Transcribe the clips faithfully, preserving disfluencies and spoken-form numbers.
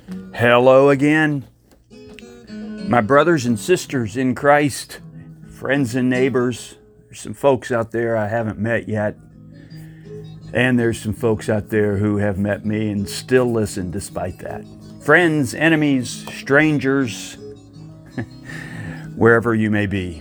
Hello again, my brothers and sisters in Christ, friends and neighbors. There's some folks out there I haven't met yet, and there's some folks out there who have met me and still listen despite that. Friends, enemies, strangers, wherever you may be.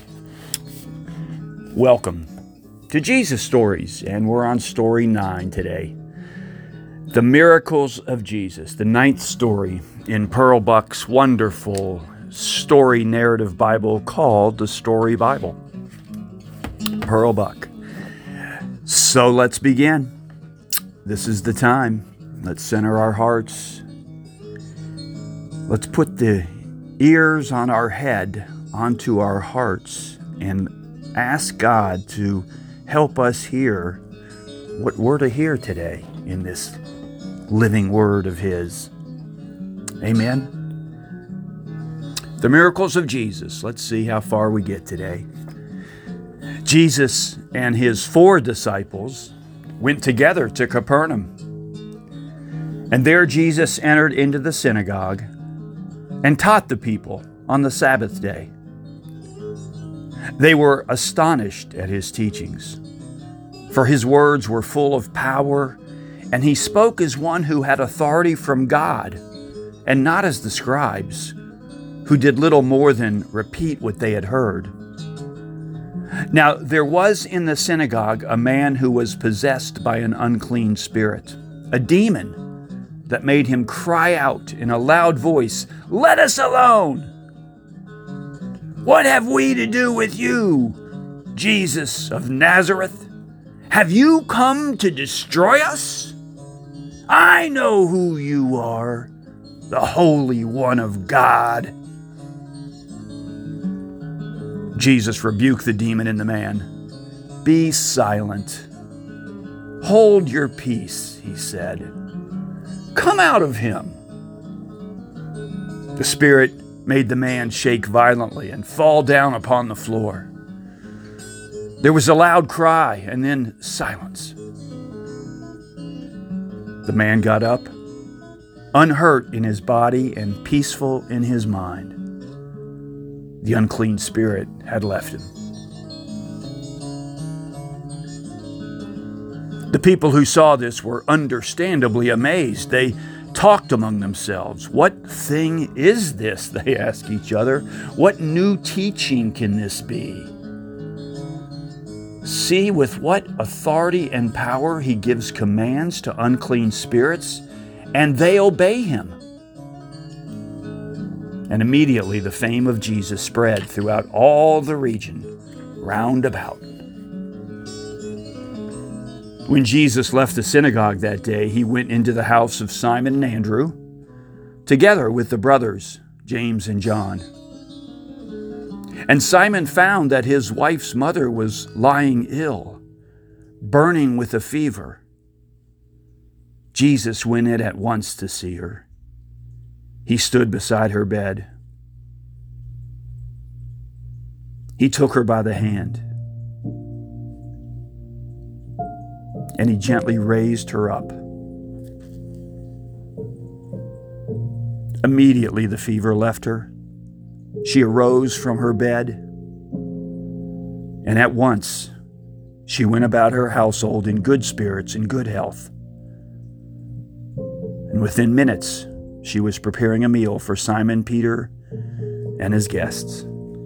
Welcome to Jesus Stories, and we're on story nine today. The Miracles of Jesus, the ninth story in Pearl Buck's wonderful story narrative Bible called the Story Bible. Pearl Buck. So let's begin. This is the time. Let's center our hearts. Let's put the ears on our head onto our hearts and ask God to help us hear what we're to hear today in this living word of His. Amen. The miracles of Jesus. Let's see how far we get today. Jesus and His four disciples went together to Capernaum. And there Jesus entered into the synagogue and taught the people on the Sabbath day. They were astonished at His teachings, for His words were full of power, and He spoke as one who had authority from God, and not as the scribes, who did little more than repeat what they had heard. Now there was in the synagogue a man who was possessed by an unclean spirit, a demon that made him cry out in a loud voice, "Let us alone! What have we to do with you, Jesus of Nazareth? Have you come to destroy us? I know who you are, the Holy One of God." Jesus rebuked the demon in the man. "Be silent. Hold your peace," He said. "Come out of him." The spirit made the man shake violently and fall down upon the floor. There was a loud cry and then silence. The man got up, unhurt in his body and peaceful in his mind. The unclean spirit had left him. The people who saw this were understandably amazed. They talked among themselves. "What thing is this?" they asked each other. "What new teaching can this be? See with what authority and power He gives commands to unclean spirits, and they obey Him." And immediately the fame of Jesus spread throughout all the region round about. When Jesus left the synagogue that day, He went into the house of Simon and Andrew, together with the brothers, James and John. And Simon found that his wife's mother was lying ill, burning with a fever. Jesus went in at once to see her. He stood beside her bed. He took her by the hand, and He gently raised her up. Immediately the fever left her. She arose from her bed, and at once she went about her household in good spirits and good health. And within minutes, she was preparing a meal for Simon Peter and his guests.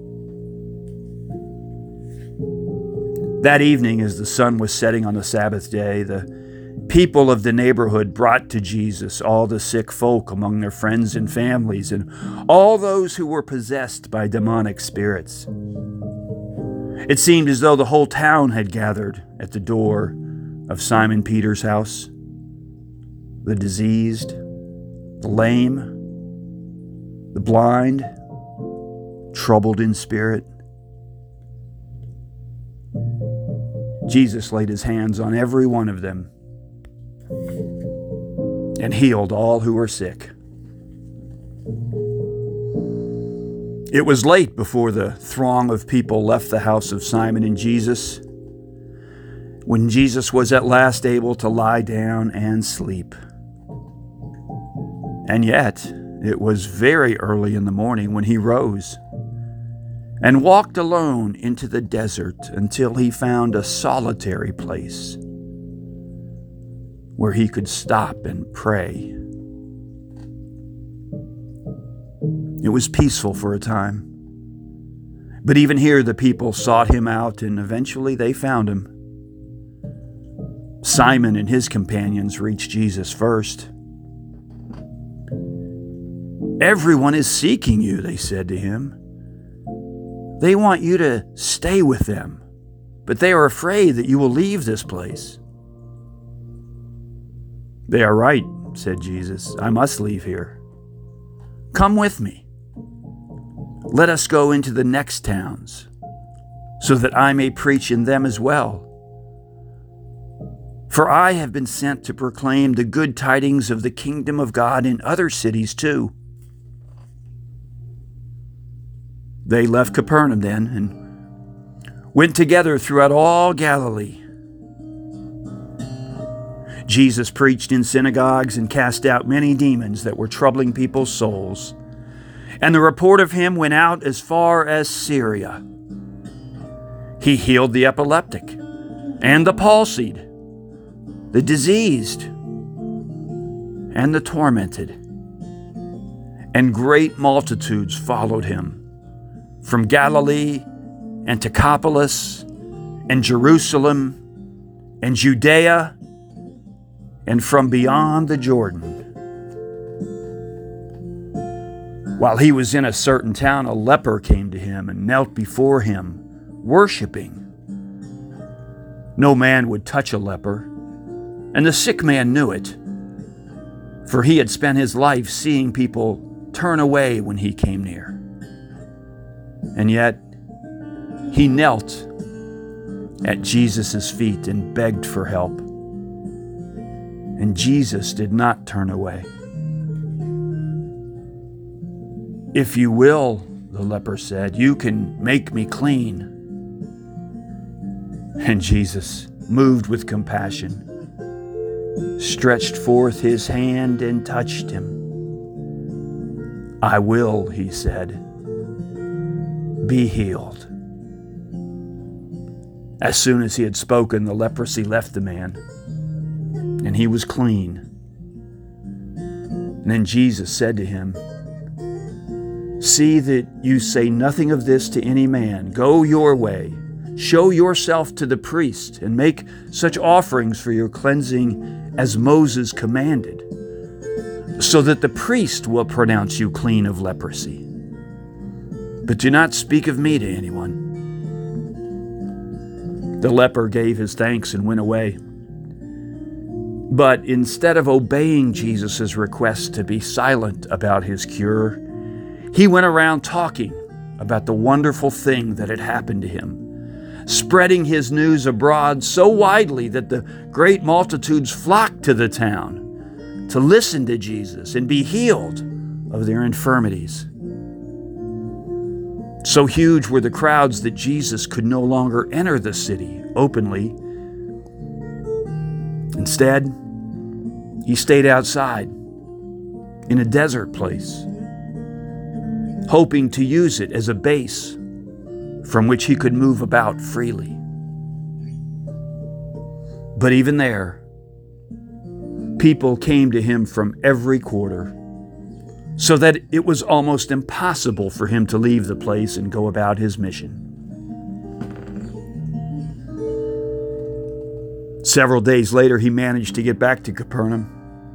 That evening, as the sun was setting on the Sabbath day, the people of the neighborhood brought to Jesus all the sick folk among their friends and families, and all those who were possessed by demonic spirits. It seemed as though the whole town had gathered at the door of Simon Peter's house. The diseased, the lame, the blind, troubled in spirit. Jesus laid His hands on every one of them and healed all who were sick. It was late before the throng of people left the house of Simon and Jesus, when Jesus was at last able to lie down and sleep. And yet it was very early in the morning when he rose and walked alone into the desert until he found a solitary place where he could stop and pray. It was peaceful for a time, but even here the people sought him out, and eventually they found him. Simon and his companions reached Jesus first. "Everyone is seeking you," they said to him. "They want you to stay with them, but they are afraid that you will leave this place." "They are right," said Jesus. "I must leave here. Come with me. Let us go into the next towns, so that I may preach in them as well. For I have been sent to proclaim the good tidings of the kingdom of God in other cities too." They left Capernaum then and went together throughout all Galilee. Jesus preached in synagogues and cast out many demons that were troubling people's souls. And the report of him went out as far as Syria. He healed the epileptic and the palsied, the diseased and the tormented. And great multitudes followed him from Galilee and Decapolis and Jerusalem and Judea and from beyond the Jordan. While he was in a certain town, a leper came to him and knelt before him, worshiping. No man would touch a leper, and the sick man knew it, for he had spent his life seeing people turn away when he came near. And yet, he knelt at Jesus' feet and begged for help. And Jesus did not turn away. "If you will," the leper said, "you can make me clean." And Jesus, moved with compassion, stretched forth his hand and touched him. "I will," he said, "be healed." As soon as he had spoken, the leprosy left the man, and he was clean. And then Jesus said to him, "See that you say nothing of this to any man. Go your way, show yourself to the priest, and make such offerings for your cleansing as Moses commanded, so that the priest will pronounce you clean of leprosy. But do not speak of me to anyone." The leper gave his thanks and went away. But instead of obeying Jesus' request to be silent about his cure, he went around talking about the wonderful thing that had happened to him, spreading his news abroad so widely that the great multitudes flocked to the town to listen to Jesus and be healed of their infirmities. So huge were the crowds that Jesus could no longer enter the city openly. Instead, he stayed outside in a desert place, hoping to use it as a base from which he could move about freely. But even there, people came to him from every quarter, so that it was almost impossible for him to leave the place and go about his mission. Several days later, he managed to get back to Capernaum.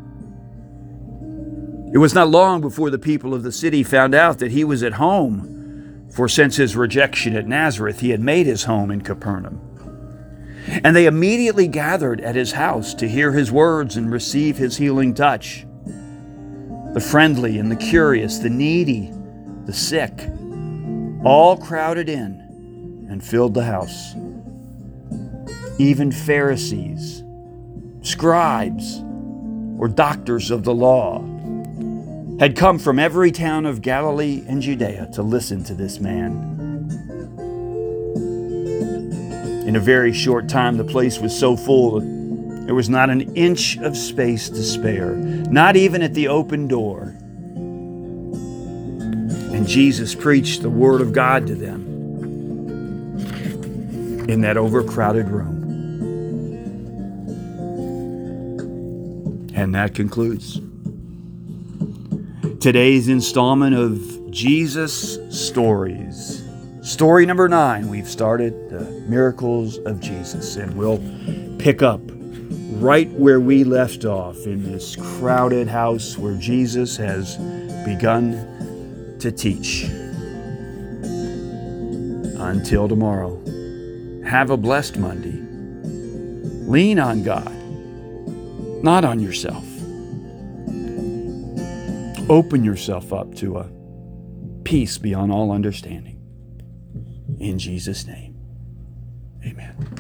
It was not long before the people of the city found out that he was at home, for since his rejection at Nazareth, he had made his home in Capernaum. And they immediately gathered at his house to hear his words and receive his healing touch. The friendly and the curious, the needy, the sick, all crowded in and filled the house. Even Pharisees, scribes, or doctors of the law had come from every town of Galilee and Judea to listen to this man. In a very short time, the place was so full that There was not an inch of space to spare, not even at the open door. And Jesus preached the Word of God to them in that overcrowded room. And that concludes today's installment of Jesus Stories. Story number nine, we've started the miracles of Jesus, and we'll pick up right where we left off in this crowded house where Jesus has begun to teach. Until tomorrow, have a blessed Monday. Lean on God, not on yourself. Open yourself up to a peace beyond all understanding. In Jesus' name, amen.